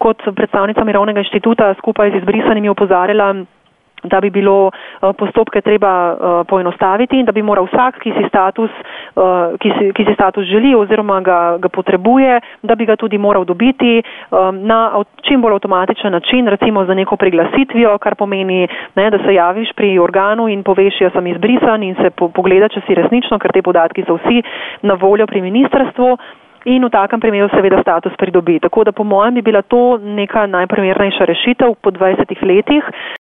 kot predstavnica Mirovnega inštituta skupaj z izbrisanimi opozarjala, da bi bilo postopke treba poenostaviti in da bi moral vsak, ki si status želi oziroma ga potrebuje, da bi ga tudi moral dobiti na čim bolj avtomatičen način, recimo za neko priglasitvijo, kar pomeni, da se javiš pri organu in poveš, jaz sem izbrisan in se pogleda, če si resnično, ker te podatki so vsi na voljo pri ministrstvu. In v takem primeru seveda status pridobi. Tako da po mojem bi bila to neka najprimernejša rešitev po 20 letih,